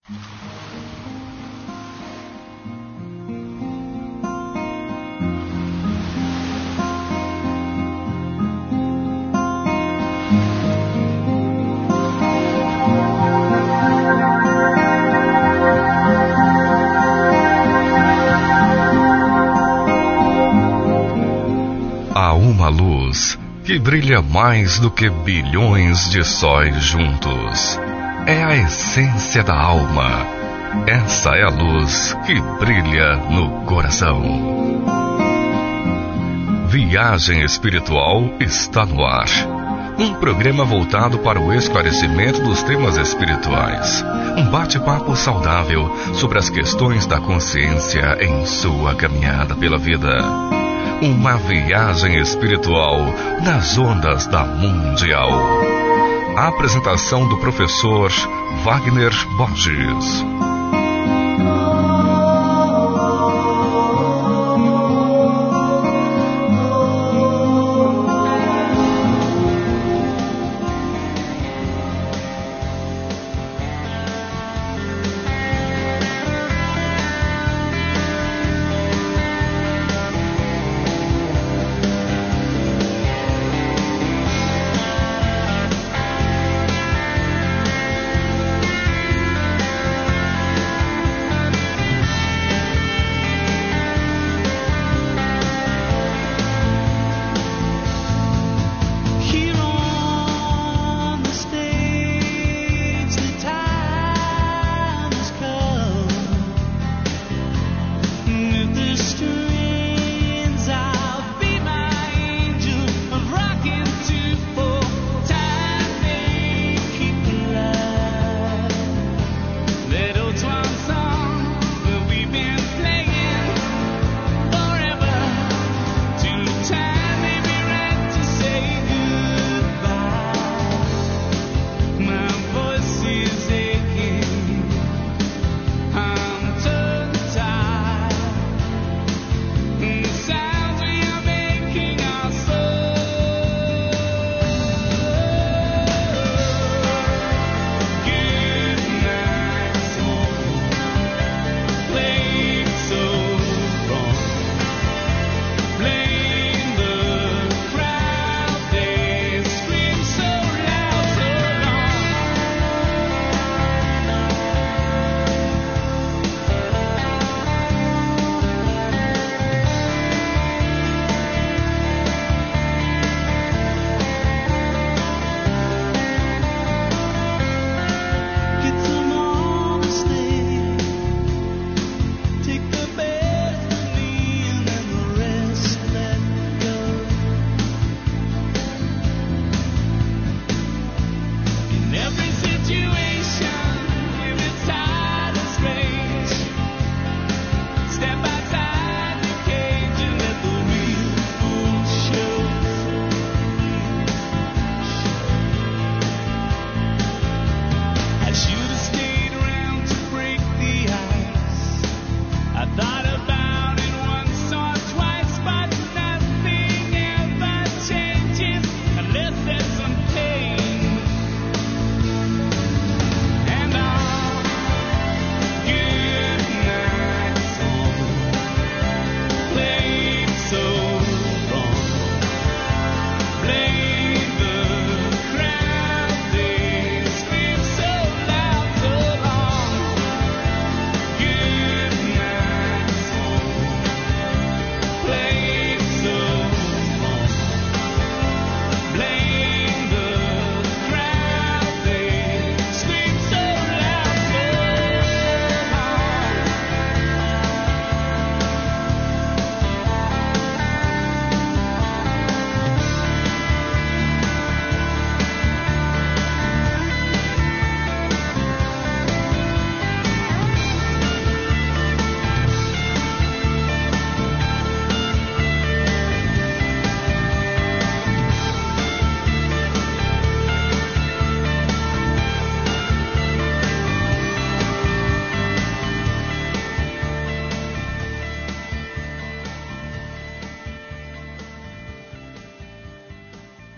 Que brilha mais do que bilhões de sóis juntos. É a essência da alma. Essa é a luz que brilha no coração. Viagem Espiritual está no ar. Um programa voltado para o esclarecimento dos temas espirituais. Um bate-papo saudável sobre as questões da consciência em sua caminhada pela vida. Uma viagem espiritual nas ondas da Mundial. A apresentação do professor Wagner Borges.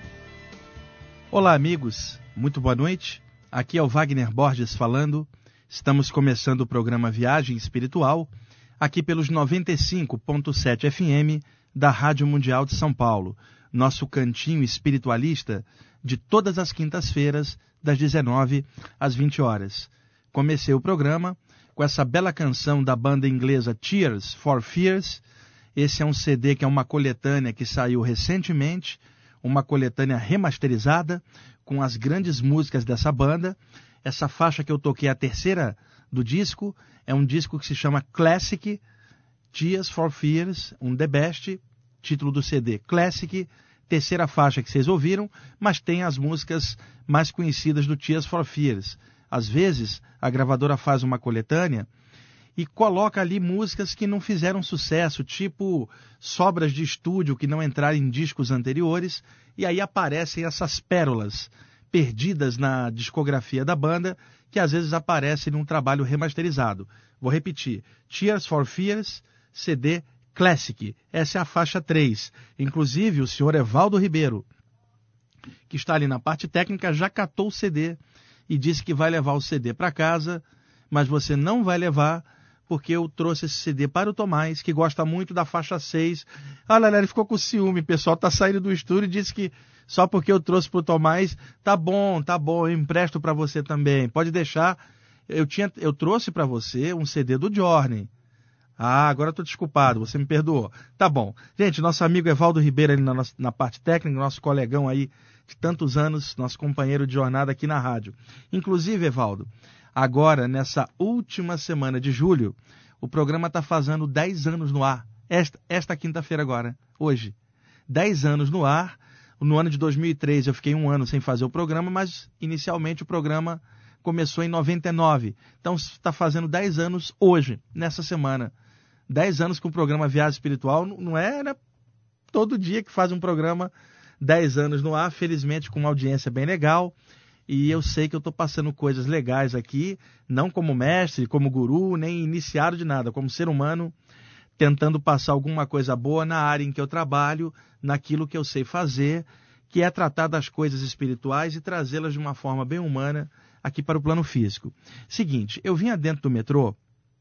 Olá, amigos. Muito boa noite. Aqui é o Wagner Borges falando. Estamos começando o programa Viagem Espiritual, aqui pelos 95.7 FM da Rádio Mundial de São Paulo, nosso cantinho espiritualista de todas as quintas-feiras, das 19 às 20 horas. Comecei o programa com essa bela canção da banda inglesa Tears for Fears. Esse é um CD que é uma coletânea que saiu recentemente, uma coletânea remasterizada com as grandes músicas dessa banda. Essa faixa que eu toquei, a terceira do disco, é um disco que se chama Classic, Tears for Fears, um The Best, título do CD Classic, terceira faixa que vocês ouviram, mas tem as músicas mais conhecidas do Tears for Fears. Às vezes, a gravadora faz uma coletânea e coloca ali músicas que não fizeram sucesso, tipo sobras de estúdio que não entraram em discos anteriores, e aí aparecem essas pérolas perdidas na discografia da banda, que às vezes aparecem num trabalho remasterizado. Vou repetir, Tears for Fears, CD Classic. Essa é a faixa 3. Inclusive, o senhor Evaldo Ribeiro, que está ali na parte técnica, já catou o CD e disse que vai levar o CD para casa, mas você não vai levar, porque eu trouxe esse CD para o Tomás, que gosta muito da faixa 6. Olha, ele ficou com ciúme, o pessoal está saindo do estúdio e disse que só porque eu trouxe para o Tomás, tá bom, eu empresto para você também, pode deixar. Eu trouxe para você um CD do Journey. Ah, agora estou desculpado, você me perdoou. Tá bom. Gente, nosso amigo Evaldo Ribeiro ali na parte técnica, nosso colegão aí de tantos anos, nosso companheiro de jornada aqui na rádio. Inclusive, Evaldo, agora, nessa última semana de julho, o programa está fazendo 10 anos no ar. Esta quinta-feira agora, hoje. 10 anos no ar. No ano de 2003 eu fiquei um ano sem fazer o programa, mas inicialmente o programa começou em 99. Então está fazendo 10 anos hoje, nessa semana. 10 anos com o programa Viagem Espiritual. Não é, né, todo dia que faz um programa 10 anos no ar, felizmente com uma audiência bem legal. E eu sei que eu estou passando coisas legais aqui, não como mestre, como guru, nem iniciado de nada, como ser humano, tentando passar alguma coisa boa na área em que eu trabalho, naquilo que eu sei fazer, que é tratar das coisas espirituais e trazê-las de uma forma bem humana aqui para o plano físico. Seguinte, eu vinha dentro do metrô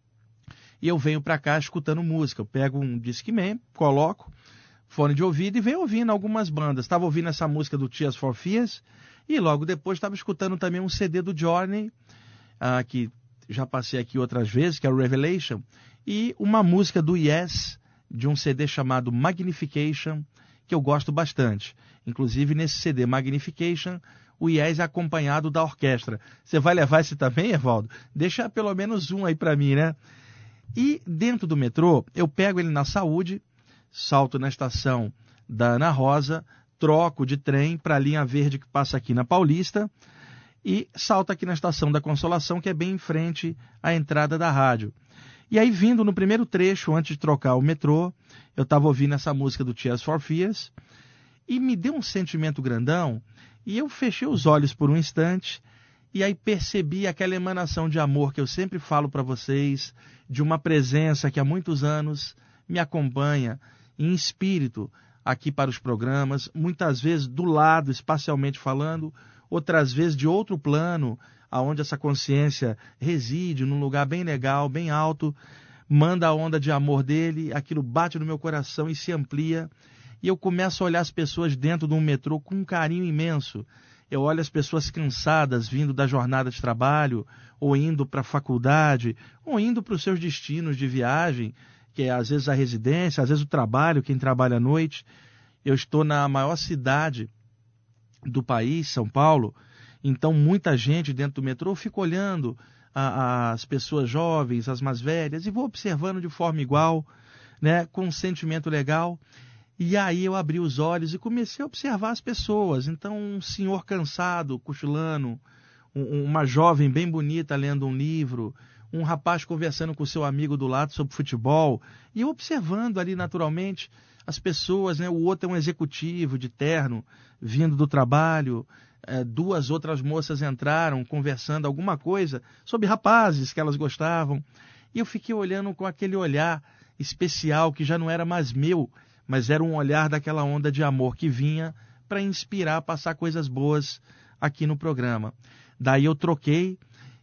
e eu venho para cá escutando música. Eu pego um Discman, coloco fone de ouvido e venho ouvindo algumas bandas. Estava ouvindo essa música do Tears for Fears e logo depois estava escutando também um CD do Journey, que já passei aqui outras vezes, que é o Revelation, e uma música do Yes, de um CD chamado Magnification, que eu gosto bastante. Inclusive, nesse CD Magnification, o Yes é acompanhado da orquestra. Você vai levar esse também, Evaldo? Deixa pelo menos um aí para mim, né? E dentro do metrô, eu pego ele na Saúde, salto na estação da Ana Rosa, troco de trem para a linha verde que passa aqui na Paulista e salto aqui na estação da Consolação, que é bem em frente à entrada da rádio. E aí, vindo no primeiro trecho, antes de trocar o metrô, eu estava ouvindo essa música do Tears for Fears e me deu um sentimento grandão e eu fechei os olhos por um instante e aí percebi aquela emanação de amor que eu sempre falo para vocês, de uma presença que há muitos anos me acompanha em espírito aqui para os programas, muitas vezes do lado, espacialmente falando, outras vezes de outro plano, aonde essa consciência reside, num lugar bem legal, bem alto, manda a onda de amor dele, aquilo bate no meu coração e se amplia, e eu começo a olhar as pessoas dentro de um metrô com um carinho imenso. Eu olho as pessoas cansadas, vindo da jornada de trabalho, ou indo para a faculdade, ou indo para os seus destinos de viagem, que é às vezes a residência, às vezes o trabalho, quem trabalha à noite. Eu estou na maior cidade do país, São Paulo, então muita gente dentro do metrô. Eu fico olhando as pessoas jovens, as mais velhas, e vou observando de forma igual, né, com um sentimento legal. E aí eu abri os olhos e comecei a observar as pessoas. Então um senhor cansado, cochilando, uma jovem bem bonita lendo um livro, um rapaz conversando com o seu amigo do lado sobre futebol, e eu observando ali naturalmente as pessoas, né? O outro é um executivo de terno, vindo do trabalho, duas outras moças entraram conversando alguma coisa sobre rapazes que elas gostavam, e eu fiquei olhando com aquele olhar especial que já não era mais meu, mas era um olhar daquela onda de amor que vinha para inspirar, passar coisas boas aqui no programa. Daí eu troquei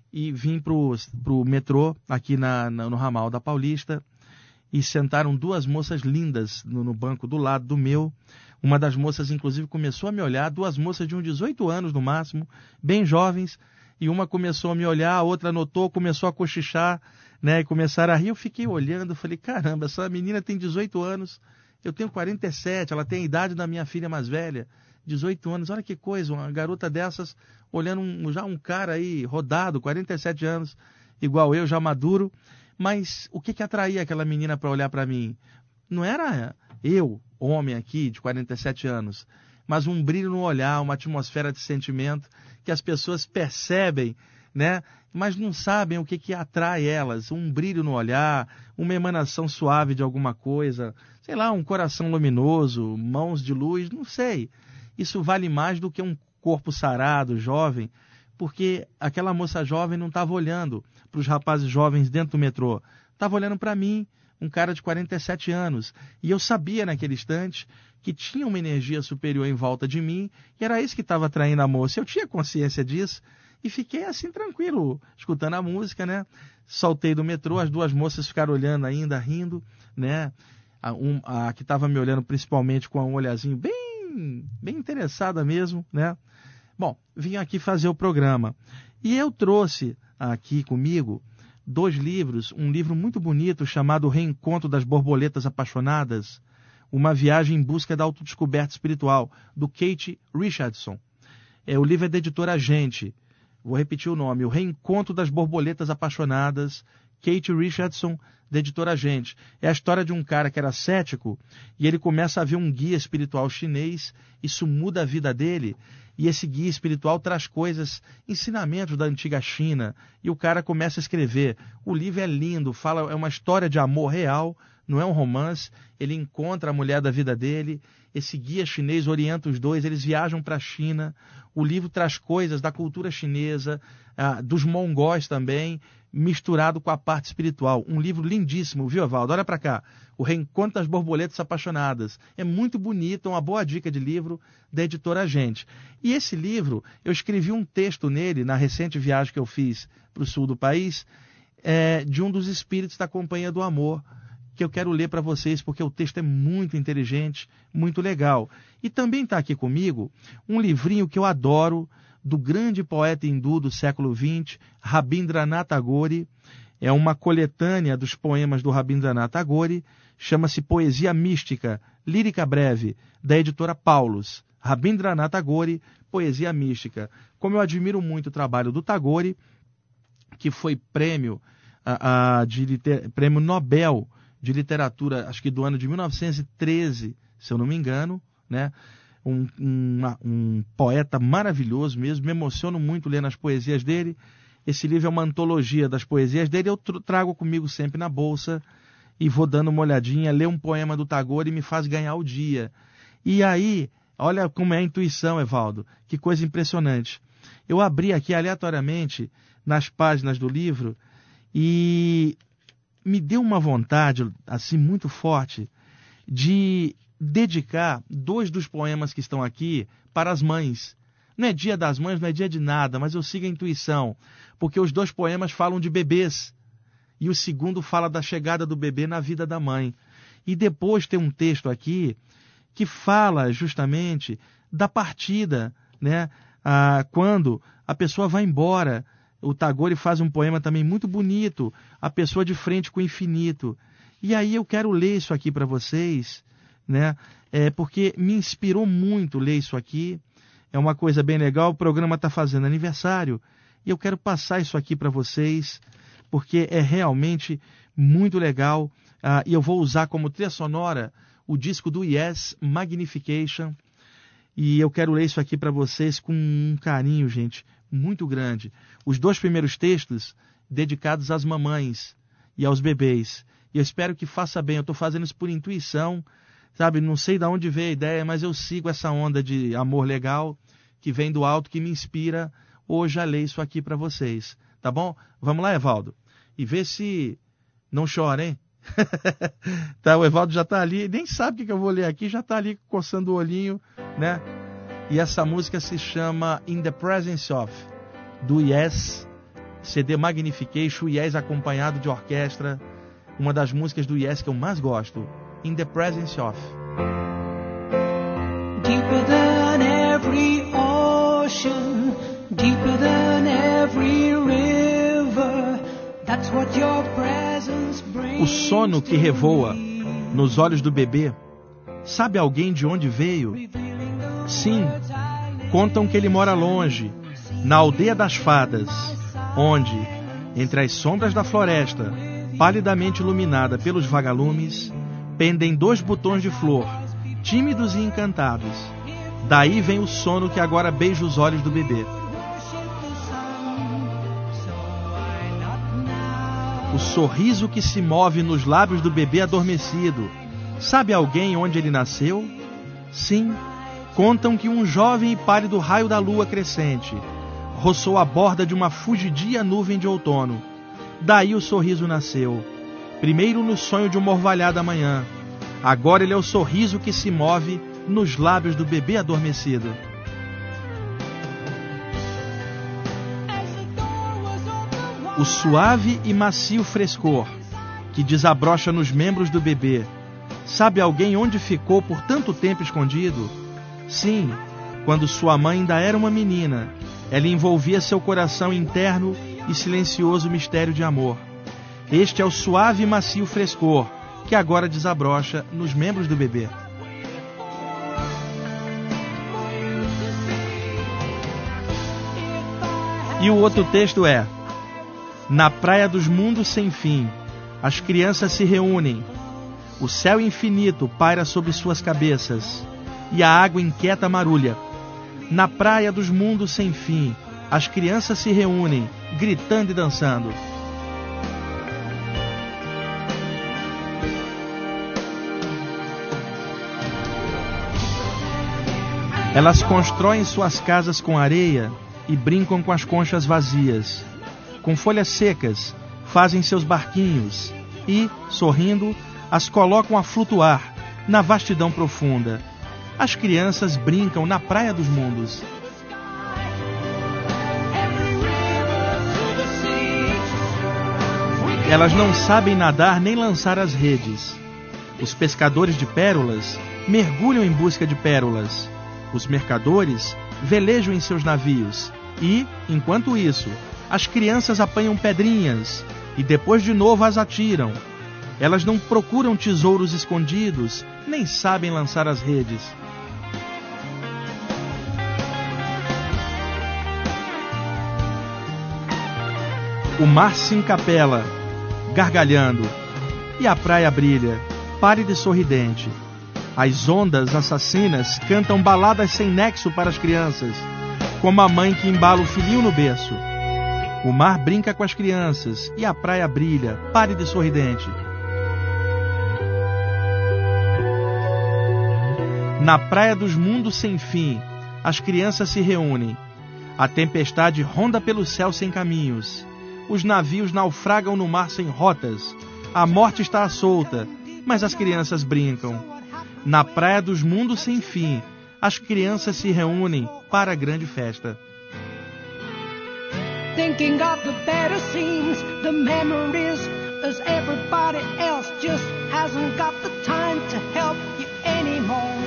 e vim pro metrô aqui no ramal da Paulista, e sentaram duas moças lindas no banco do lado do meu. Uma das moças, inclusive, começou a me olhar, duas moças de uns 18 anos no máximo, bem jovens, e uma começou a me olhar, a outra notou, começou a cochichar, né, e começaram a rir. Eu fiquei olhando, falei, caramba, essa menina tem 18 anos, eu tenho 47, ela tem a idade da minha filha mais velha, 18 anos, olha que coisa, uma garota dessas, olhando já um cara aí rodado, 47 anos, igual eu, já maduro. Mas o que atraía aquela menina para olhar para mim? Não era eu, homem aqui, de 47 anos, mas um brilho no olhar, uma atmosfera de sentimento que as pessoas percebem, né? Mas não sabem o que atrai elas. Um brilho no olhar, uma emanação suave de alguma coisa, sei lá, um coração luminoso, mãos de luz, não sei. Isso vale mais do que um corpo sarado, jovem, porque aquela moça jovem não estava olhando para os rapazes jovens dentro do metrô, estava olhando para mim, um cara de 47 anos. E eu sabia naquele instante que tinha uma energia superior em volta de mim, e era isso que estava atraindo a moça. Eu tinha consciência disso e fiquei assim tranquilo, escutando a música, né? Saltei do metrô, as duas moças ficaram olhando ainda, rindo, né? A que estava me olhando principalmente com um olhazinho bem interessada mesmo, né? Bom, vim aqui fazer o programa. E eu trouxe aqui comigo 2 livros, um livro muito bonito chamado Reencontro das Borboletas Apaixonadas, uma viagem em busca da autodescoberta espiritual, do Kate Richardson. O livro é da editora Gente. Vou repetir o nome, O Reencontro das Borboletas Apaixonadas, Kate Richardson, da editora Gente. É a história de um cara que era cético e ele começa a ver um guia espiritual chinês, isso muda a vida dele. E esse guia espiritual traz coisas, ensinamentos da antiga China, e o cara começa a escrever. O livro é lindo, é uma história de amor real, não é um romance. Ele encontra a mulher da vida dele, esse guia chinês orienta os dois, eles viajam para a China. O livro traz coisas da cultura chinesa, dos mongóis também, misturado com a parte espiritual. Um livro lindíssimo, viu, Evaldo? Olha para cá. O Reencontro das Borboletas Apaixonadas. É muito bonito, uma boa dica de livro da editora Gente. E esse livro, eu escrevi um texto nele, na recente viagem que eu fiz para o sul do país, de um dos espíritos da Companhia do Amor, que eu quero ler para vocês, porque o texto é muito inteligente, muito legal. E também está aqui comigo um livrinho que eu adoro, do grande poeta hindu do século XX, Rabindranath Tagore. É uma coletânea dos poemas do Rabindranath Tagore, chama-se Poesia Mística, Lírica Breve, da editora Paulus. Rabindranath Tagore, Poesia Mística. Como eu admiro muito o trabalho do Tagore, que foi prêmio Nobel de Literatura, acho que do ano de 1913, se eu não me engano, né? Um poeta maravilhoso mesmo, me emociono muito lendo as poesias dele. Esse livro é uma antologia das poesias dele, eu trago comigo sempre na bolsa e vou dando uma olhadinha, ler um poema do Tagore e me faz ganhar o dia. E aí, olha como é a intuição, Evaldo, que coisa impressionante. Eu abri aqui aleatoriamente nas páginas do livro e me deu uma vontade, assim, muito forte, de dedicar 2 dos poemas que estão aqui para as mães. Não é dia das mães, não é dia de nada, mas eu sigo a intuição, porque os 2 poemas falam de bebês, e o segundo fala da chegada do bebê na vida da mãe. E depois tem um texto aqui que fala justamente da partida, né? Quando a pessoa vai embora. O Tagore faz um poema também muito bonito, A Pessoa de Frente com o Infinito. E aí eu quero ler isso aqui para vocês, né? Porque me inspirou muito ler isso aqui. É uma coisa bem legal, o programa está fazendo aniversário, e eu quero passar isso aqui para vocês, porque é realmente muito legal. E eu vou usar como trilha sonora o disco do Yes, Magnification. E eu quero ler isso aqui para vocês com um carinho, gente, muito grande. Os 2 primeiros textos dedicados às mamães e aos bebês. E eu espero que faça bem. Eu estou fazendo isso por intuição, sabe? Não sei de onde veio a ideia, mas eu sigo essa onda de amor legal que vem do alto, que me inspira. Hoje já leio isso aqui para vocês, tá bom? Vamos lá, Evaldo. E vê se não chora, hein? Tá, o Evaldo já está ali, nem sabe o que eu vou ler aqui, já está ali coçando o olhinho, né? E essa música se chama In the Presence of, do Yes, CD Magnification, Yes acompanhado de orquestra, uma das músicas do Yes que eu mais gosto, In the Presence of. Deeper than every ocean, deeper than every river, that's what your presence brings. O sono que revoa nos olhos do bebê, sabe alguém de onde veio? Sim, contam que ele mora longe, na aldeia das fadas, onde, entre as sombras da floresta, palidamente iluminada pelos vagalumes, pendem 2 botões de flor, tímidos e encantados. Daí vem o sono que agora beija os olhos do bebê. O sorriso que se move nos lábios do bebê adormecido. Sabe alguém onde ele nasceu? Sim, contam que um jovem e pálido raio da lua crescente roçou a borda de uma fugidia nuvem de outono. Daí o sorriso nasceu, primeiro no sonho de uma orvalhada manhã. Agora ele é o sorriso que se move nos lábios do bebê adormecido. O suave e macio frescor que desabrocha nos membros do bebê. Sabe alguém onde ficou por tanto tempo escondido? Sim, quando sua mãe ainda era uma menina, ela envolvia seu coração interno e silencioso mistério de amor. Este é o suave e macio frescor que agora desabrocha nos membros do bebê. E o outro texto é: na praia dos mundos sem fim, as crianças se reúnem. O céu infinito paira sobre suas cabeças e a água inquieta marulha. Na praia dos mundos sem fim, as crianças se reúnem, gritando e dançando. Elas constroem suas casas com areia e brincam com as conchas vazias. Com folhas secas, fazem seus barquinhos e, sorrindo, as colocam a flutuar na vastidão profunda. As crianças brincam na praia dos mundos. Elas não sabem nadar nem lançar as redes. Os pescadores de pérolas mergulham em busca de pérolas. Os mercadores velejam em seus navios. E, enquanto isso, as crianças apanham pedrinhas e depois de novo as atiram. Elas não procuram tesouros escondidos, nem sabem lançar as redes. O mar se encapela, gargalhando, e a praia brilha, pálida e sorridente. As ondas assassinas cantam baladas sem nexo para as crianças, como a mãe que embala o filhinho no berço. O mar brinca com as crianças e a praia brilha, pálida e sorridente. Na praia dos mundos sem fim, as crianças se reúnem. A tempestade ronda pelo céu sem caminhos. Os navios naufragam no mar sem rotas. A morte está à solta, mas as crianças brincam. Na praia dos mundos sem fim, as crianças se reúnem para a grande festa. Thinking of the better scenes, the memories, as everybody else just hasn't got the time to help you anymore.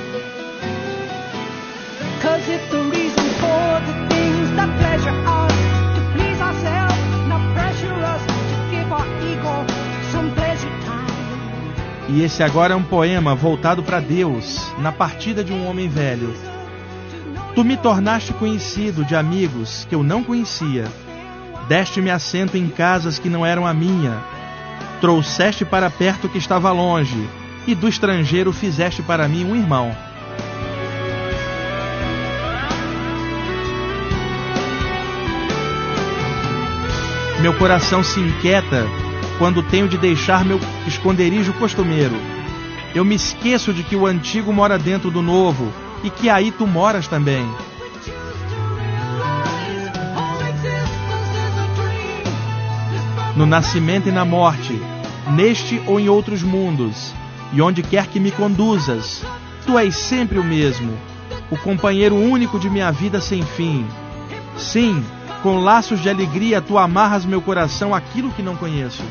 'Cause if the reason for the things that pleasure us to please ourselves, not pressure us to give our ego some pleasure time. E esse agora é um poema voltado para Deus, na partida de um homem velho. Tu me tornaste conhecido de amigos que eu não conhecia. Deste-me assento em casas que não eram a minha. Trouxeste para perto o que estava longe, e do estrangeiro fizeste para mim um irmão. Meu coração se inquieta quando tenho de deixar meu esconderijo costumeiro. Eu me esqueço de que o antigo mora dentro do novo e que aí tu moras também. No nascimento e na morte, neste ou em outros mundos, e onde quer que me conduzas, tu és sempre o mesmo, o companheiro único de minha vida sem fim. Sim, Com laços de alegria, tu amarras meu coração àquilo que não conheço.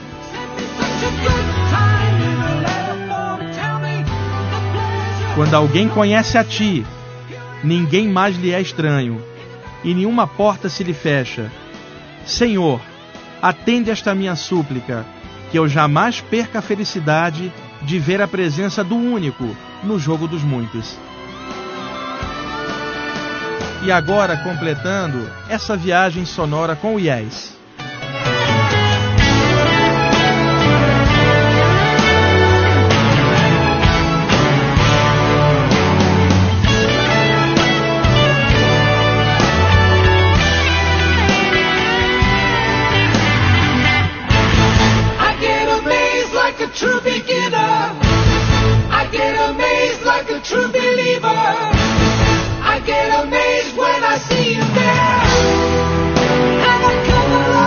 Quando alguém conhece a ti, ninguém mais lhe é estranho, e nenhuma porta se lhe fecha. Senhor, atende esta minha súplica, que eu jamais perca a felicidade de ver a presença do único no jogo dos muitos. E agora, completando essa viagem sonora com o Yes. True beginner, I get amazed like a true believer. I get amazed when I see you there, and I come alive.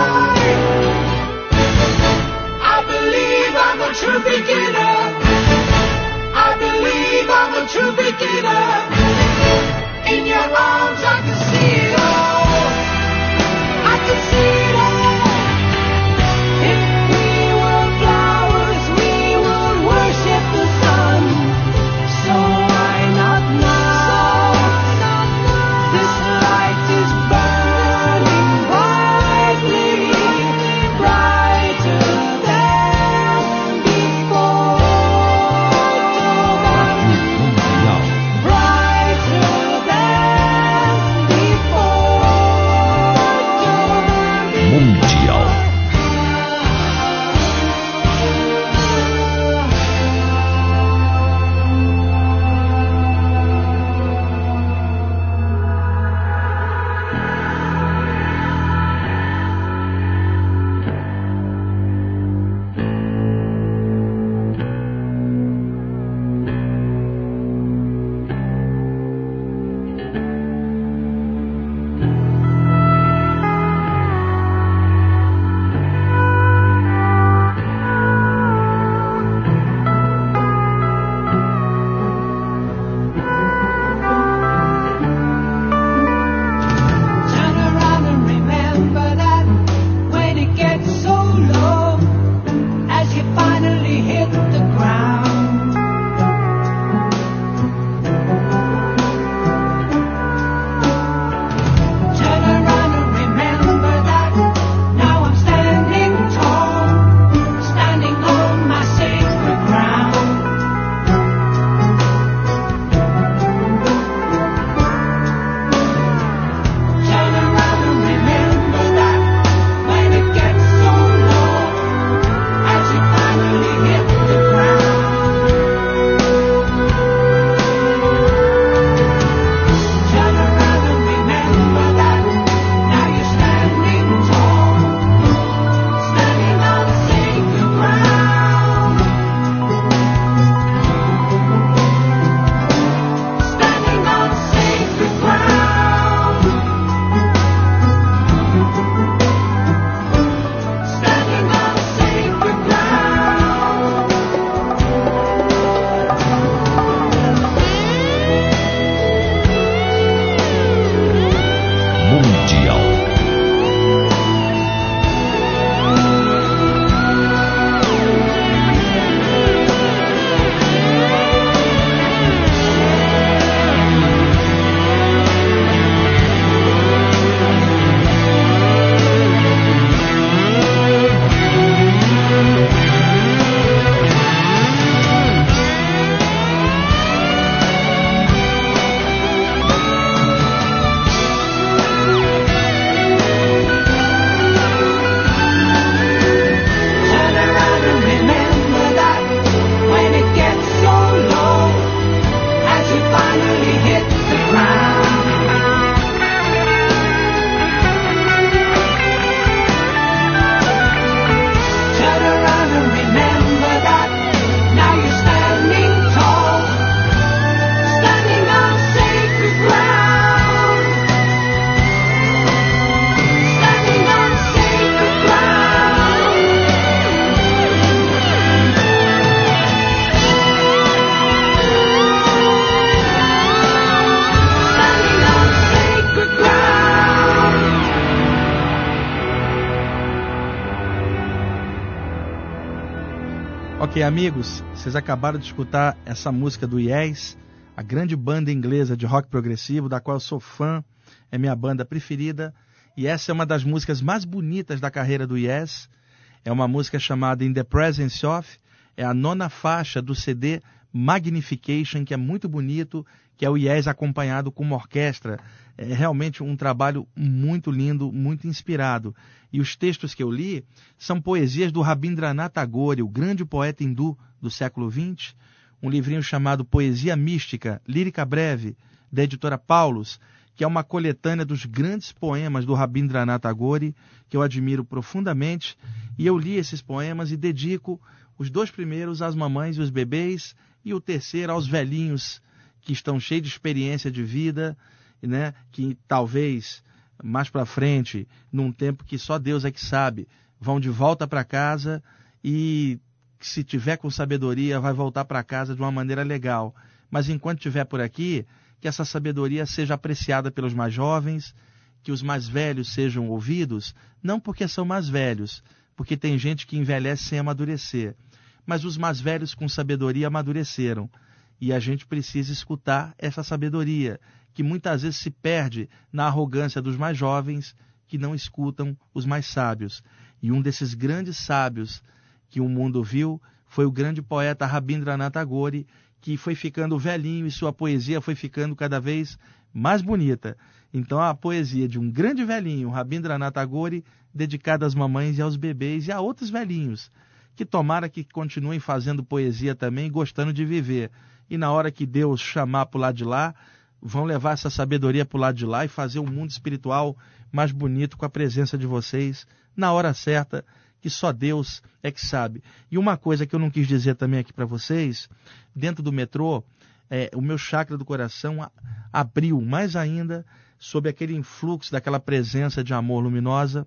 Ok, amigos, vocês acabaram de escutar essa música do Yes, a grande banda inglesa de rock progressivo, da qual eu sou fã, é minha banda preferida, e essa é uma das músicas mais bonitas da carreira do Yes. É uma música chamada In the Presence Of, é a 9ª faixa do CD Magnification, que é muito bonito, que é o Yes acompanhado com uma orquestra. É realmente um trabalho muito lindo, muito inspirado. E os textos que eu li são poesias do Rabindranath Tagore, o grande poeta hindu do século XX, um livrinho chamado Poesia Mística, Lírica Breve, da editora Paulus, que é uma coletânea dos grandes poemas do Rabindranath Tagore, que eu admiro profundamente, e eu li esses poemas e dedico os 2 primeiros às mamães e os bebês, e o terceiro aos velhinhos que estão cheios de experiência de vida, né, que talvez mais para frente, num tempo que só Deus é que sabe, vão de volta para casa e, se tiver com sabedoria, vai voltar para casa de uma maneira legal. Mas enquanto estiver por aqui, que essa sabedoria seja apreciada pelos mais jovens, que os mais velhos sejam ouvidos, não porque são mais velhos, porque tem gente que envelhece sem amadurecer, mas os mais velhos com sabedoria amadureceram. E a gente precisa escutar essa sabedoria, que muitas vezes se perde na arrogância dos mais jovens, que não escutam os mais sábios. E um desses grandes sábios que o mundo viu foi o grande poeta Rabindranath Tagore, que foi ficando velhinho e sua poesia foi ficando cada vez mais bonita. Então a poesia de um grande velhinho, Rabindranath Tagore, dedicada às mamães e aos bebês e a outros velhinhos, que tomara que continuem fazendo poesia também, gostando de viver. E na hora que Deus chamar para o lado de lá, vão levar essa sabedoria para o lado de lá e fazer um mundo espiritual mais bonito com a presença de vocês, na hora certa, que só Deus é que sabe. E uma coisa que eu não quis dizer também aqui para vocês, dentro do metrô, o meu chakra do coração abriu mais ainda sob aquele influxo daquela presença de amor luminosa,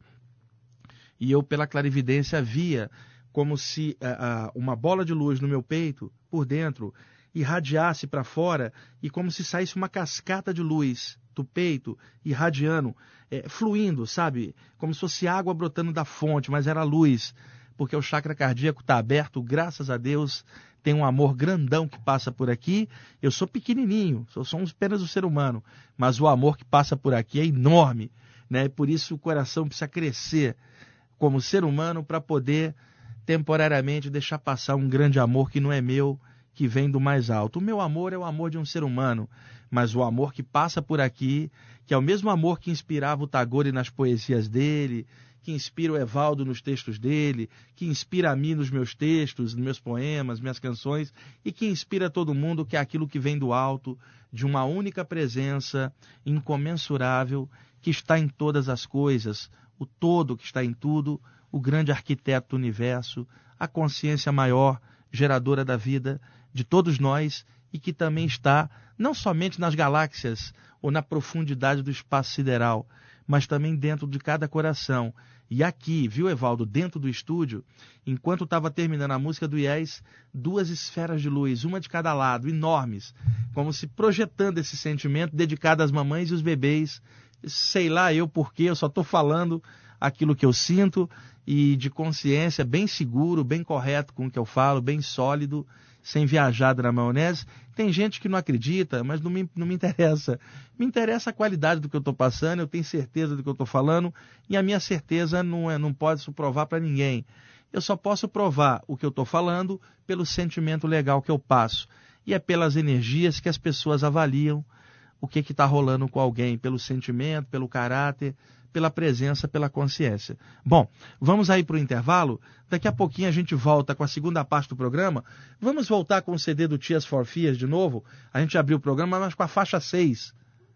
e eu, pela clarividência, via como se uma bola de luz no meu peito, por dentro, irradiasse para fora, e como se saísse uma cascata de luz do peito, irradiando, fluindo, sabe? Como se fosse água brotando da fonte, mas era luz, porque o chakra cardíaco está aberto, graças a Deus, tem um amor grandão que passa por aqui. Eu sou pequenininho, sou apenas um ser humano, mas o amor que passa por aqui é enorme, né? E por isso o coração precisa crescer como ser humano para poder temporariamente deixar passar um grande amor que não é meu, que vem do mais alto. O meu amor é o amor de um ser humano, mas o amor que passa por aqui, que é o mesmo amor que inspirava o Tagore nas poesias dele, que inspira o Evaldo nos textos dele, que inspira a mim nos meus textos, nos meus poemas, minhas canções, e que inspira todo mundo, que é aquilo que vem do alto, de uma única presença incomensurável, que está em todas as coisas, o todo que está em tudo, o grande arquiteto do universo, a consciência maior, geradora da vida de todos nós, e que também está não somente nas galáxias ou na profundidade do espaço sideral, mas também dentro de cada coração. E aqui, viu, Evaldo, dentro do estúdio, enquanto estava terminando a música do Yes, 2 esferas de luz, uma de cada lado, enormes, como se projetando esse sentimento dedicado às mamães e os bebês. Sei lá eu porquê, eu só estou falando aquilo que eu sinto, e de consciência, bem seguro, bem correto com o que eu falo, bem sólido, sem viajar na maionese. Tem gente que não acredita, mas não me interessa. Me interessa a qualidade do que eu estou passando, eu tenho certeza do que eu estou falando, e a minha certeza não pode se provar para ninguém. Eu só posso provar o que eu estou falando pelo sentimento legal que eu passo, e é pelas energias que as pessoas avaliam o que está rolando com alguém, pelo sentimento, pelo caráter, pela presença, pela consciência. Bom, vamos aí para o intervalo. Daqui a pouquinho a gente volta com a segunda parte do programa. Vamos voltar com o CD do Tears for Fears de novo. A gente abriu o programa, mas com a faixa 6.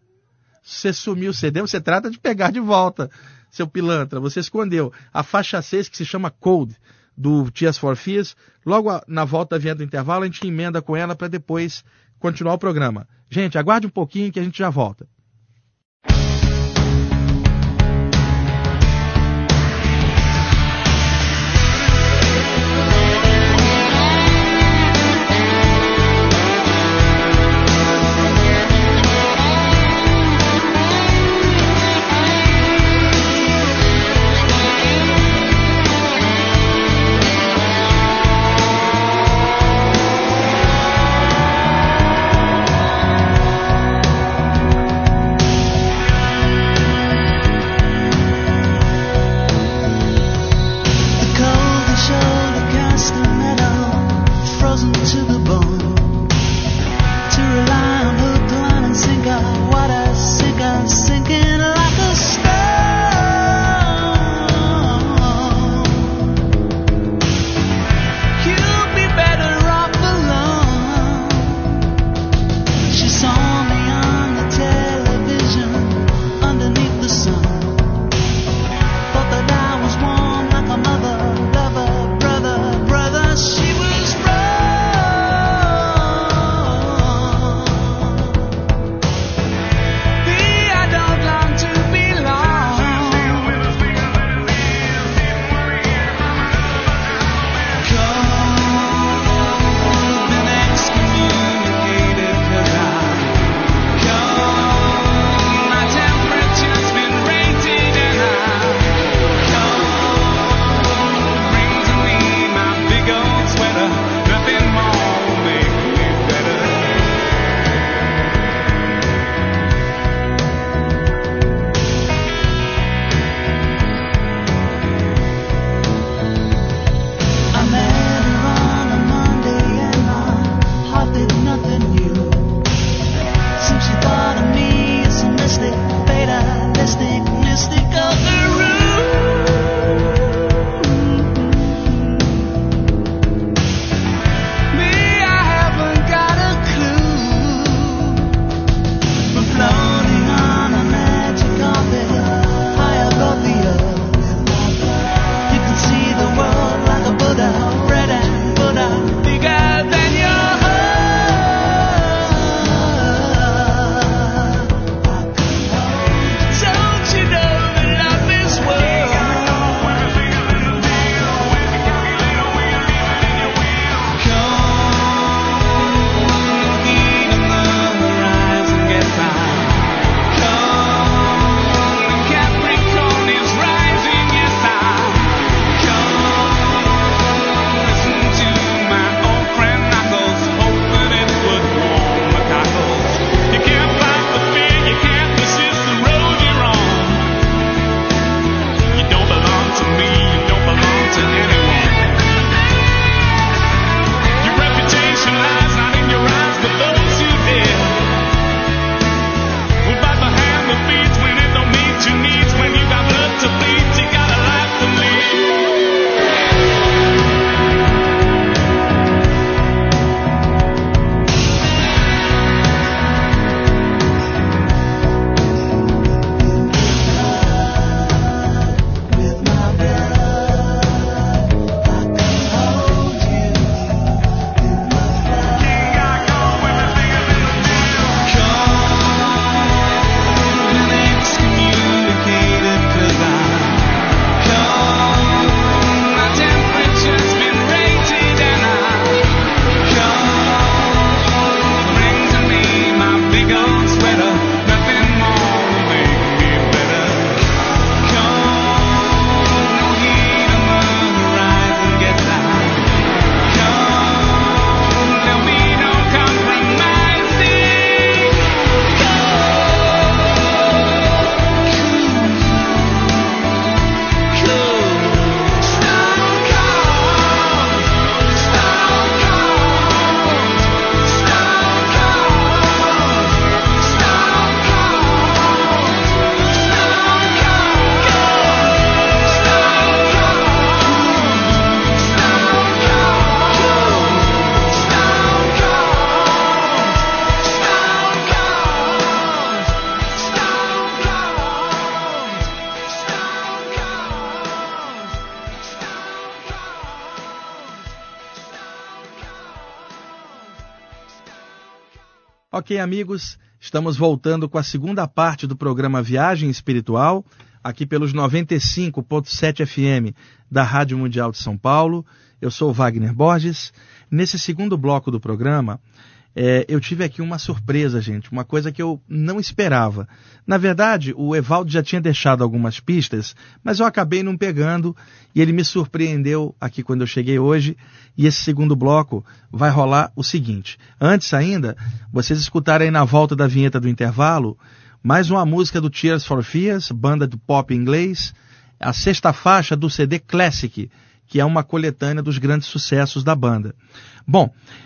Você sumiu o CD, você trata de pegar de volta, seu pilantra. Você escondeu a faixa 6, que se chama Cold, do Tears for Fears. Logo na volta, vindo do intervalo, a gente emenda com ela para depois continuar o programa. Gente, aguarde um pouquinho que a gente já volta. Ok, amigos, estamos voltando com a segunda parte do programa Viagem Espiritual, aqui pelos 95.7 FM da Rádio Mundial de São Paulo. Eu sou o Wagner Borges. Nesse segundo bloco do programa, eu tive aqui uma surpresa, gente, uma coisa que eu não esperava. Na verdade, o Evaldo já tinha deixado algumas pistas, mas eu acabei não pegando e ele me surpreendeu aqui quando eu cheguei hoje. E esse segundo bloco vai rolar o seguinte. Antes ainda, vocês escutaram aí na volta da vinheta do intervalo, mais uma música do Tears for Fears, banda de pop inglês, a sexta faixa do CD Classic, que é uma coletânea dos grandes sucessos da banda. Bom,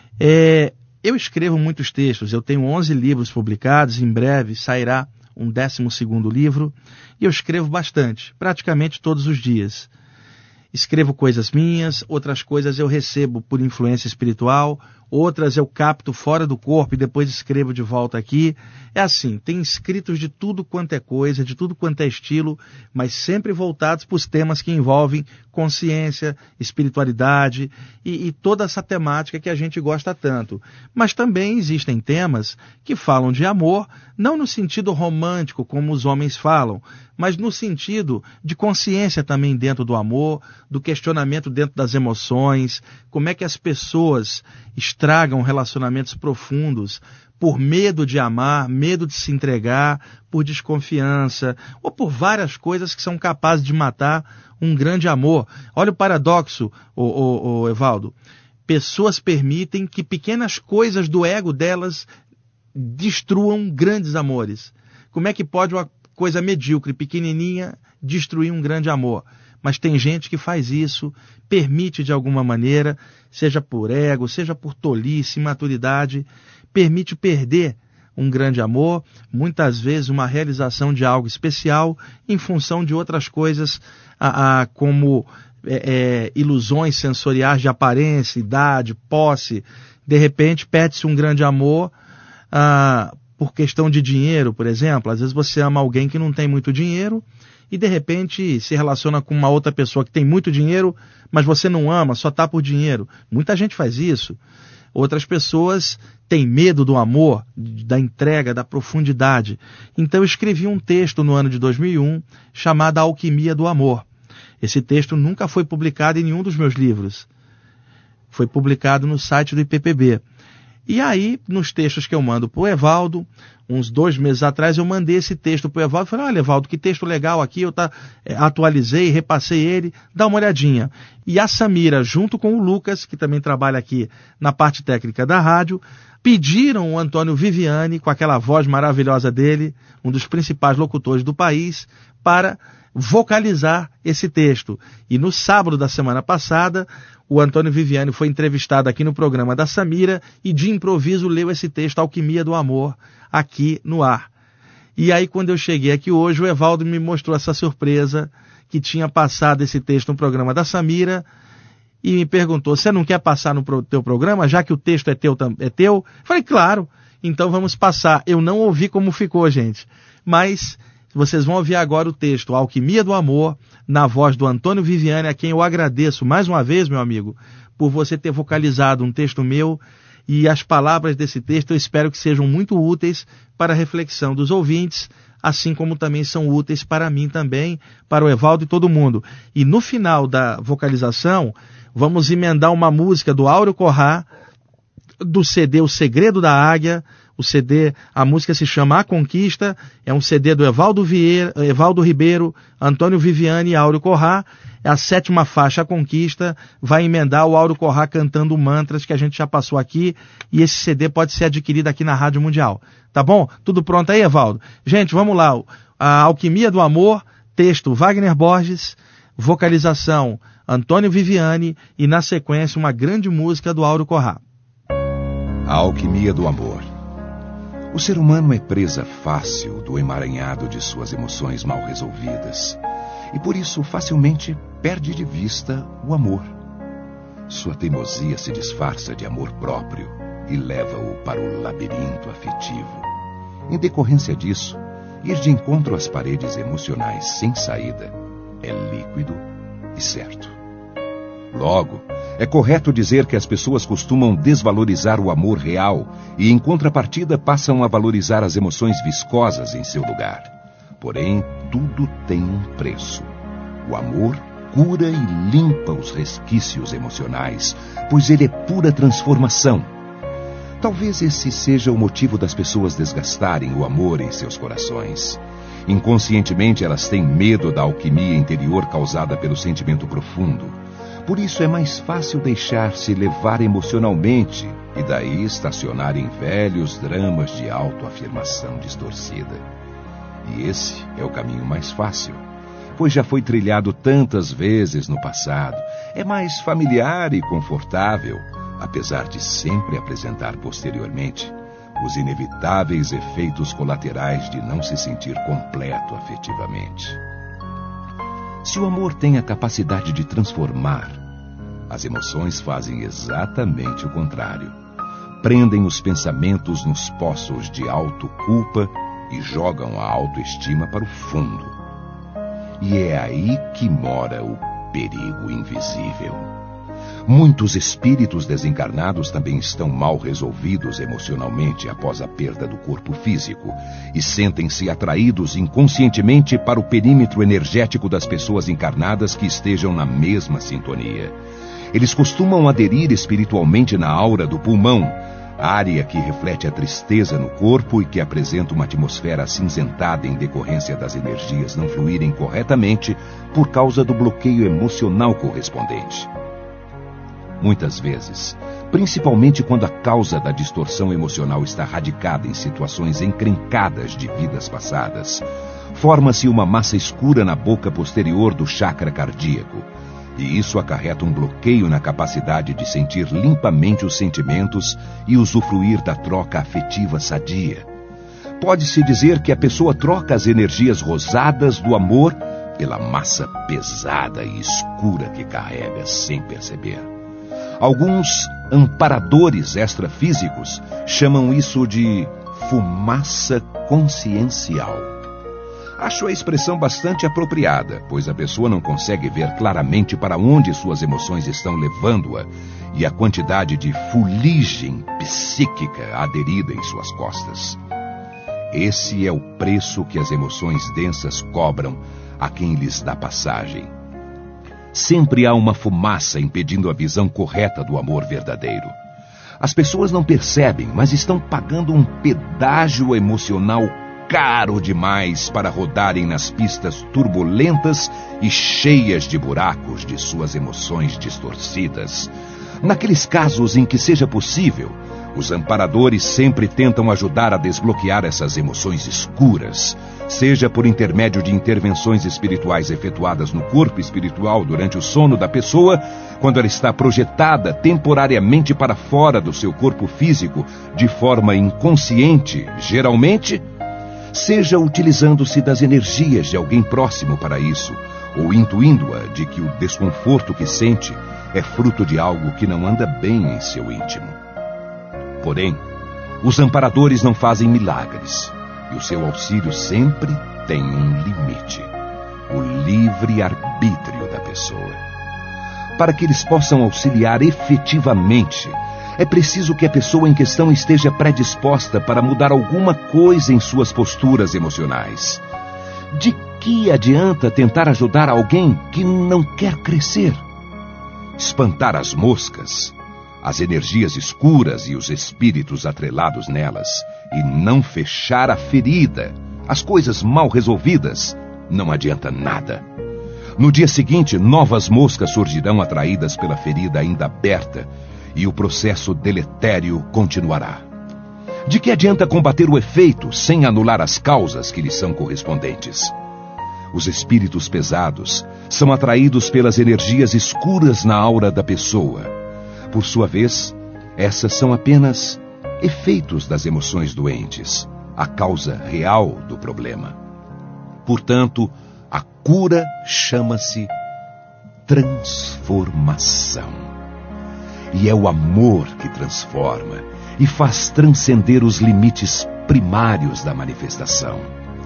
eu escrevo muitos textos, eu tenho 11 livros publicados, em breve sairá um 12º livro, e eu escrevo bastante, praticamente todos os dias. Escrevo coisas minhas, outras coisas eu recebo por influência espiritual, outras eu capto fora do corpo e depois escrevo de volta aqui. É assim, tem escritos de tudo quanto é coisa, de tudo quanto é estilo, mas sempre voltados para os temas que envolvem consciência, espiritualidade e toda essa temática que a gente gosta tanto. Mas também existem temas que falam de amor, não no sentido romântico como os homens falam, mas no sentido de consciência também dentro do amor, do questionamento dentro das emoções, como é que as pessoas estragam relacionamentos profundos por medo de amar, medo de se entregar, por desconfiança, ou por várias coisas que são capazes de matar um grande amor. Olha o paradoxo, Evaldo. Pessoas permitem que pequenas coisas do ego delas destruam grandes amores. Como é que pode uma coisa medíocre, pequenininha, destruir um grande amor? Mas tem gente que faz isso, permite de alguma maneira, seja por ego, seja por tolice, imaturidade, permite perder um grande amor, muitas vezes uma realização de algo especial, em função de outras coisas, como ilusões sensoriais de aparência, idade, posse. De repente perde-se um grande amor por questão de dinheiro, por exemplo. Às vezes você ama alguém que não tem muito dinheiro, e de repente se relaciona com uma outra pessoa que tem muito dinheiro, mas você não ama, só está por dinheiro. Muita gente faz isso. Outras pessoas têm medo do amor, da entrega, da profundidade. Então eu escrevi um texto no ano de 2001 chamado A Alquimia do Amor. Esse texto nunca foi publicado em nenhum dos meus livros. Foi publicado no site do IPPB. E aí, nos textos que eu mando para o Evaldo, uns 2 meses atrás, eu mandei esse texto para o Evaldo. Falei, olha, Evaldo, que texto legal aqui, eu atualizei, repassei ele, dá uma olhadinha. E a Samira, junto com o Lucas, que também trabalha aqui na parte técnica da rádio, pediram o Antônio Viviani, com aquela voz maravilhosa dele, um dos principais locutores do país, para vocalizar esse texto. E no sábado da semana passada, o Antônio Viviani foi entrevistado aqui no programa da Samira e de improviso leu esse texto, Alquimia do Amor, aqui no ar. E aí quando eu cheguei aqui hoje, o Evaldo me mostrou essa surpresa, que tinha passado esse texto no programa da Samira, e me perguntou, você não quer passar no teu programa, já que o texto é teu? Falei, claro, então vamos passar. Eu não ouvi como ficou, gente, mas vocês vão ouvir agora o texto, A Alquimia do Amor, na voz do Antônio Viviani, a quem eu agradeço mais uma vez, meu amigo, por você ter vocalizado um texto meu, e as palavras desse texto eu espero que sejam muito úteis para a reflexão dos ouvintes, assim como também são úteis para mim também, para o Evaldo e todo mundo. E no final da vocalização, vamos emendar uma música do Áureo Corrá, do CD O Segredo da Águia. O CD, a música se chama A Conquista, é um CD do Evaldo Ribeiro, Antônio Viviani e Áureo Corrá. É a 7ª faixa, A Conquista, vai emendar o Áureo Corrá cantando mantras que a gente já passou aqui, e esse CD pode ser adquirido aqui na Rádio Mundial. Tá bom? Tudo pronto aí, Evaldo? Gente, vamos lá. A Alquimia do Amor, texto Wagner Borges, vocalização Antônio Viviani e na sequência uma grande música do Áureo Corrá. A Alquimia do Amor. O ser humano é presa fácil do emaranhado de suas emoções mal resolvidas e por isso facilmente perde de vista o amor. Sua teimosia se disfarça de amor próprio e leva-o para o labirinto afetivo. Em decorrência disso, ir de encontro às paredes emocionais sem saída é líquido e certo. Logo, É correto dizer que as pessoas costumam desvalorizar o amor real e, em contrapartida, passam a valorizar as emoções viscosas em seu lugar. Porém, tudo tem um preço. O amor cura e limpa os resquícios emocionais, pois ele é pura transformação. Talvez esse seja o motivo das pessoas desgastarem o amor em seus corações. Inconscientemente, elas têm medo da alquimia interior causada pelo sentimento profundo. Por isso é mais fácil deixar-se levar emocionalmente e daí estacionar em velhos dramas de autoafirmação distorcida. E esse é o caminho mais fácil, pois já foi trilhado tantas vezes no passado. É mais familiar e confortável, apesar de sempre apresentar posteriormente os inevitáveis efeitos colaterais de não se sentir completo afetivamente. Se o amor tem a capacidade de transformar, as emoções fazem exatamente o contrário. Prendem os pensamentos nos poços de autoculpa e jogam a autoestima para o fundo. E é aí que mora o perigo invisível. Muitos espíritos desencarnados também estão mal resolvidos emocionalmente após a perda do corpo físico e sentem-se atraídos inconscientemente para o perímetro energético das pessoas encarnadas que estejam na mesma sintonia. Eles costumam aderir espiritualmente na aura do pulmão, área que reflete a tristeza no corpo e que apresenta uma atmosfera acinzentada em decorrência das energias não fluírem corretamente por causa do bloqueio emocional correspondente. Muitas vezes, principalmente quando a causa da distorção emocional está radicada em situações encrencadas de vidas passadas, forma-se uma massa escura na boca posterior do chakra cardíaco, e isso acarreta um bloqueio na capacidade de sentir limpamente os sentimentos e usufruir da troca afetiva sadia. Pode-se dizer que a pessoa troca as energias rosadas do amor pela massa pesada e escura que carrega sem perceber. Alguns amparadores extrafísicos chamam isso de fumaça consciencial. Acho a expressão bastante apropriada, pois a pessoa não consegue ver claramente para onde suas emoções estão levando-a e a quantidade de fuligem psíquica aderida em suas costas. Esse é o preço que as emoções densas cobram a quem lhes dá passagem. Sempre há uma fumaça impedindo a visão correta do amor verdadeiro. As pessoas não percebem, mas estão pagando um pedágio emocional caro demais para rodarem nas pistas turbulentas e cheias de buracos de suas emoções distorcidas. Naqueles casos em que seja possível, os amparadores sempre tentam ajudar a desbloquear essas emoções escuras, seja por intermédio de intervenções espirituais efetuadas no corpo espiritual durante o sono da pessoa, quando ela está projetada temporariamente para fora do seu corpo físico de forma inconsciente, geralmente, seja utilizando-se das energias de alguém próximo para isso, ou intuindo-a de que o desconforto que sente é fruto de algo que não anda bem em seu íntimo. Porém, os amparadores não fazem milagres, e o seu auxílio sempre tem um limite: o livre-arbítrio da pessoa. Para que eles possam auxiliar efetivamente, é preciso que a pessoa em questão esteja predisposta para mudar alguma coisa em suas posturas emocionais. De que adianta tentar ajudar alguém que não quer crescer? Espantar as moscas, as energias escuras e os espíritos atrelados nelas, e não fechar a ferida, as coisas mal resolvidas, não adianta nada. No dia seguinte, novas moscas surgirão atraídas pela ferida ainda aberta, e o processo deletério continuará. De que adianta combater o efeito sem anular as causas que lhe são correspondentes? Os espíritos pesados são atraídos pelas energias escuras na aura da pessoa. Por sua vez, essas são apenas efeitos das emoções doentes, a causa real do problema. Portanto, a cura chama-se transformação. E é o amor que transforma e faz transcender os limites primários da manifestação.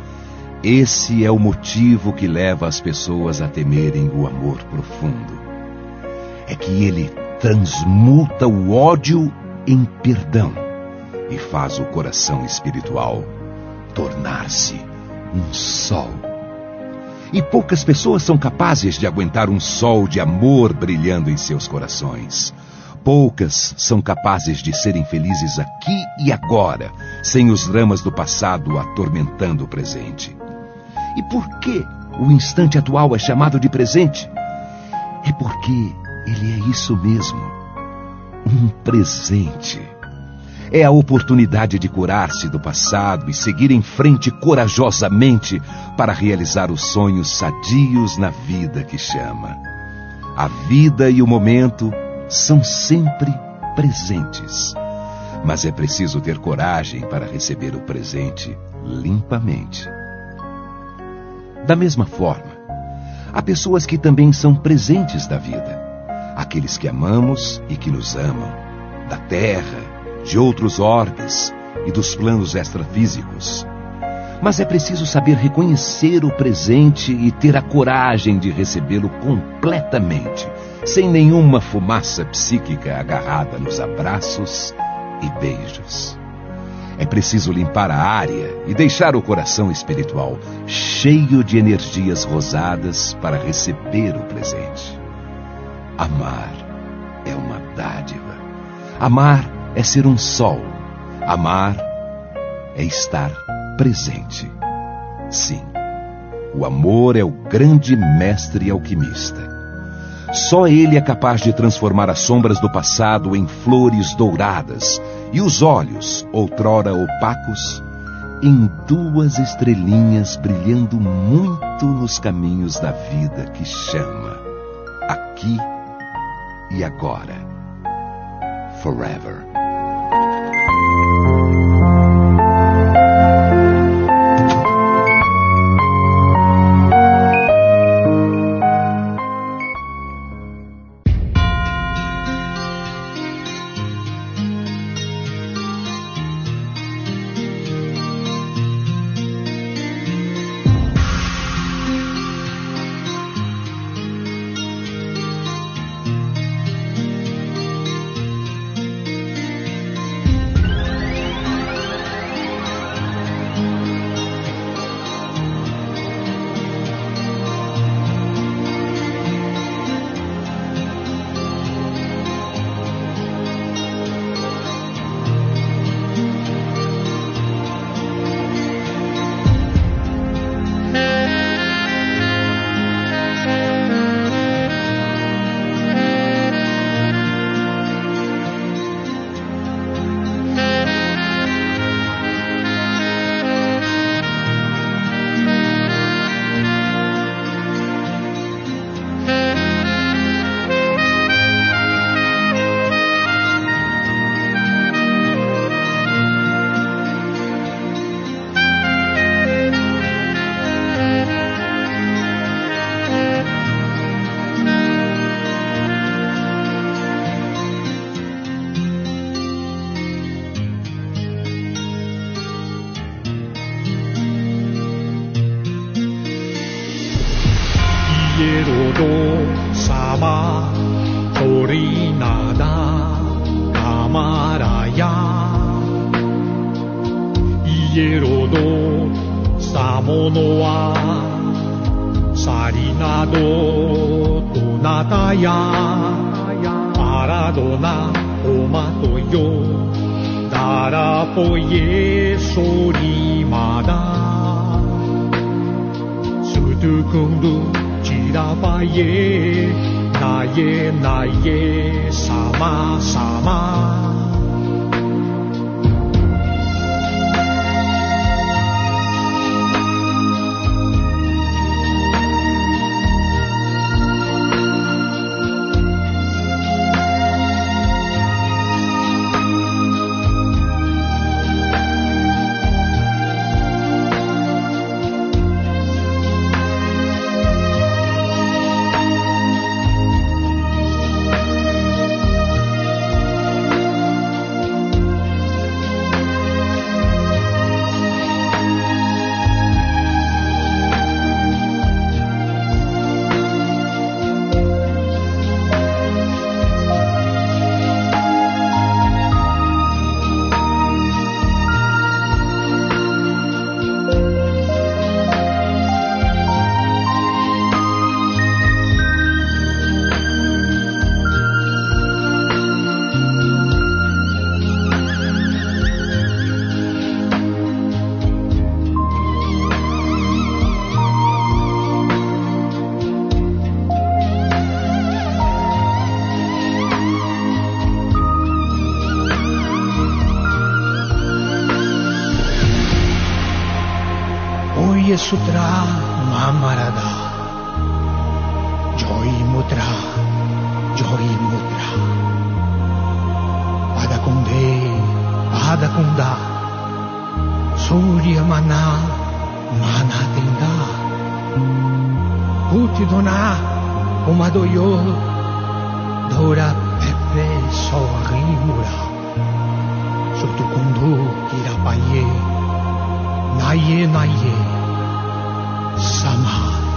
Esse é o motivo que leva as pessoas a temerem o amor profundo. É que ele transmuta o ódio em perdão e faz o coração espiritual tornar-se um sol. E poucas pessoas são capazes de aguentar um sol de amor brilhando em seus corações. Poucas são capazes de serem felizes aqui e agora, sem os dramas do passado atormentando o presente. E por que o instante atual é chamado de presente? É porque ele é isso mesmo, um presente. É a oportunidade de curar-se do passado e seguir em frente corajosamente para realizar os sonhos sadios na vida que chama. A vida e o momento são sempre presentes, mas é preciso ter coragem para receber o presente limpamente. Da mesma forma, há pessoas que também são presentes da vida, aqueles que amamos e que nos amam, da terra, de outros orbes e dos planos extrafísicos. Mas é preciso saber reconhecer o presente e ter a coragem de recebê-lo completamente, sem nenhuma fumaça psíquica agarrada nos abraços e beijos. É preciso limpar a área e deixar o coração espiritual cheio de energias rosadas para receber o presente. Amar é uma dádiva. Amar é ser um sol. Amar é estar presente. Sim, o amor é o grande mestre alquimista. Só ele é capaz de transformar as sombras do passado em flores douradas e os olhos, outrora opacos, em 2 estrelinhas brilhando muito nos caminhos da vida que chama, aqui e agora, forever. Sutra Mamarada Joy Mutra Adakunda Surya Mana Tenda Uti Dona Umadoyo Dora Pepe Sorimura Sotukundu Kirapaye Naye Sama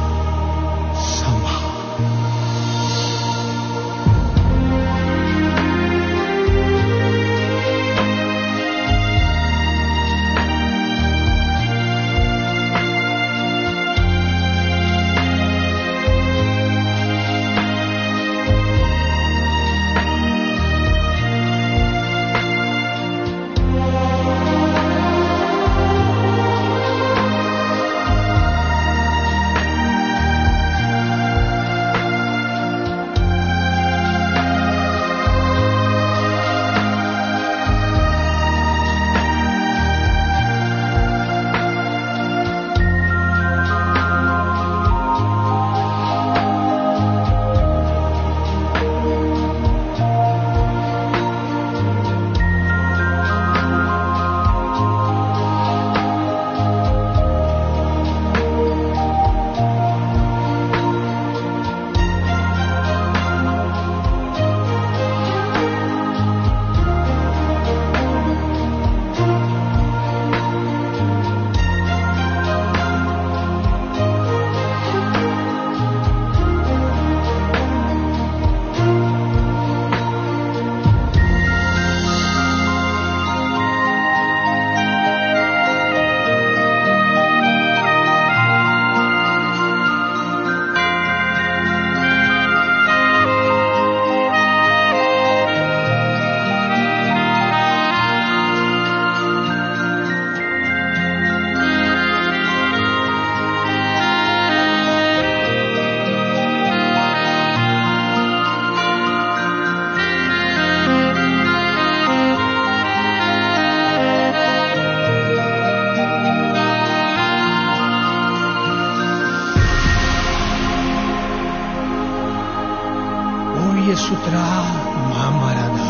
Sutra Mamarada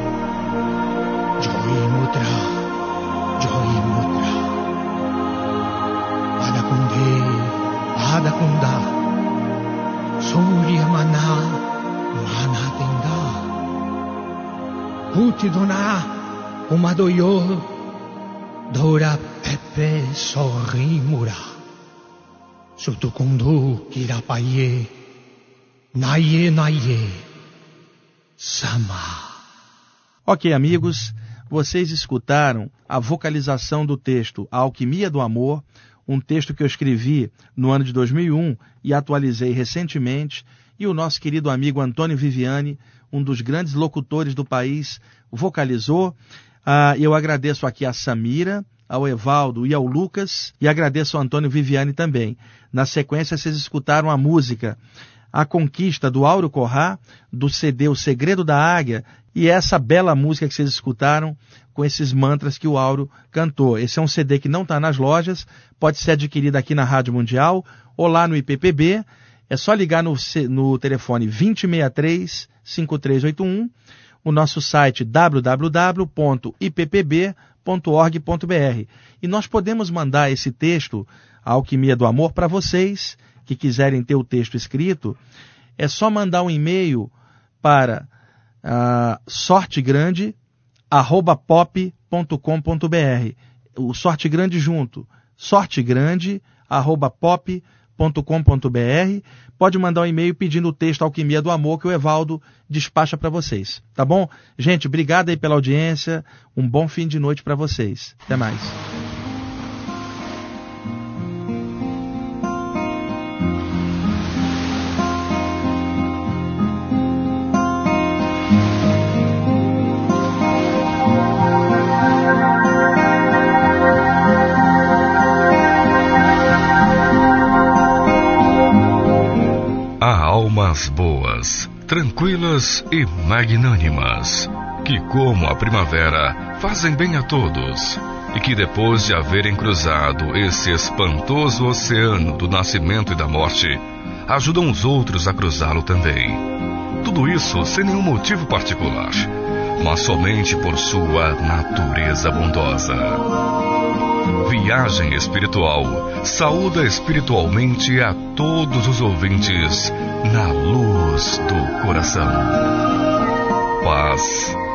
Joy Mutra Adakunda Surya Mana Tenda Uti Dona Umadoyo Dora Pepe Sorimura Sutukundu Kirapaye Naye Sama. Ok, amigos, vocês escutaram a vocalização do texto A Alquimia do Amor, um texto que eu escrevi no ano de 2001 e atualizei recentemente, e o nosso querido amigo Antônio Viviani, um dos grandes locutores do país, vocalizou. Eu agradeço aqui a Samira, ao Evaldo e ao Lucas, e agradeço ao Antônio Viviani também. Na sequência, vocês escutaram a música A Conquista, do Áureo Corrá, do CD O Segredo da Águia, e essa bela música que vocês escutaram com esses mantras que o Áureo cantou. Esse é um CD que não está nas lojas, pode ser adquirido aqui na Rádio Mundial ou lá no IPPB. É só ligar no telefone 2063-5381, o nosso site www.ippb.org.br. E nós podemos mandar esse texto, A Alquimia do Amor, para vocês que quiserem ter o texto escrito. É só mandar um e-mail para sortegrande@pop.com.br. O Sorte Grande junto, sortegrande@pop.com.br. Pode mandar um e-mail pedindo o texto Alquimia do Amor, que o Evaldo despacha para vocês, tá bom? Gente, obrigado aí pela audiência, um bom fim de noite para vocês. Até mais. Almas boas, tranquilas e magnânimas, que como a primavera fazem bem a todos e que depois de haverem cruzado esse espantoso oceano do nascimento e da morte, ajudam os outros a cruzá-lo também. Tudo isso sem nenhum motivo particular, mas somente por sua natureza bondosa. Viagem Espiritual saúda espiritualmente a todos os ouvintes na luz do coração. Paz